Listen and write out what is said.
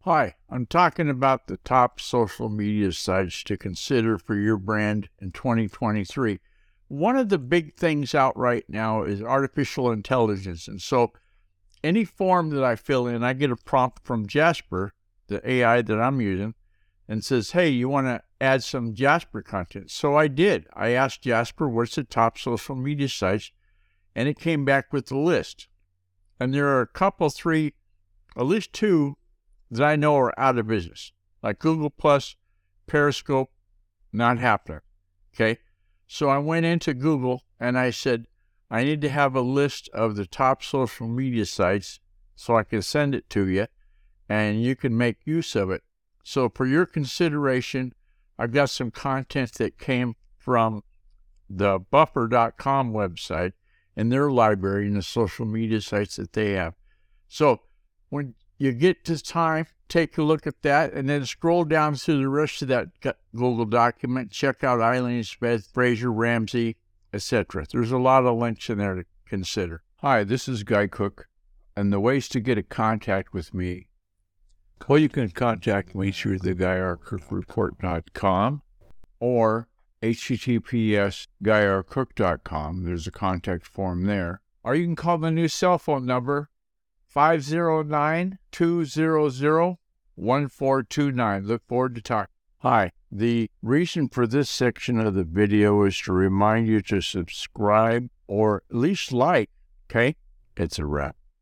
Hi, I'm talking about the top social media sites to consider for your brand in 2023. One of the big things out right now is artificial intelligence. And so any form that I fill in, I get a prompt from Jasper, the AI that I'm using, and says, hey, you want to add some Jasper content? So I did. I asked Jasper, what's the top social media sites? And it came back with the list. And there are at least two that I know are out of business, like Google Plus, Periscope, not happening. Okay. So I went into Google and I said, I need to have a list of the top social media sites so I can send it to you and you can make use of it. So for your consideration, I've got some content that came from the buffer.com website and their library and the social media sites that they have. So when you get to time, take a look at that, and then scroll down through the rest of that Google document. Check out Eileen Smith, Fraser Ramsey, etc. There's a lot of links in there to consider. Hi, this is Guy Cook, and the ways to get in contact with me. Well, you can contact me through the GuyRCookReport.com or https://GuyRCook.com. There's a contact form there. Or you can call the new cell phone number, 509-200-1429. Look forward to talking. Hi, the reason for this section of the video is to remind you to subscribe or at least like, okay? It's a wrap.